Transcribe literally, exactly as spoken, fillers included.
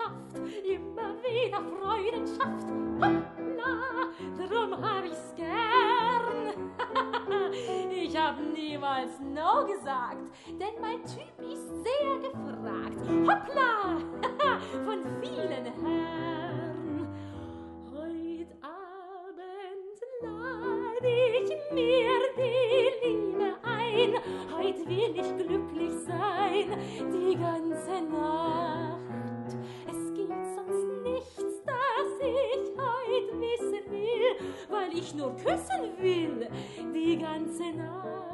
Leidenschaft, immer wieder Freudenschaft. Hoppla, drum hab ich's gern. Ich hab niemals No gesagt, denn mein Typ ist sehr gefragt. Hoppla, von vielen Herren. Heut Abend lad ich mir die Liebe ein. Heut will ich glücklich sein, die ganze Nacht. Es gibt sonst nichts, das ich heut wissen will, weil ich nur küssen will, die ganze Nacht.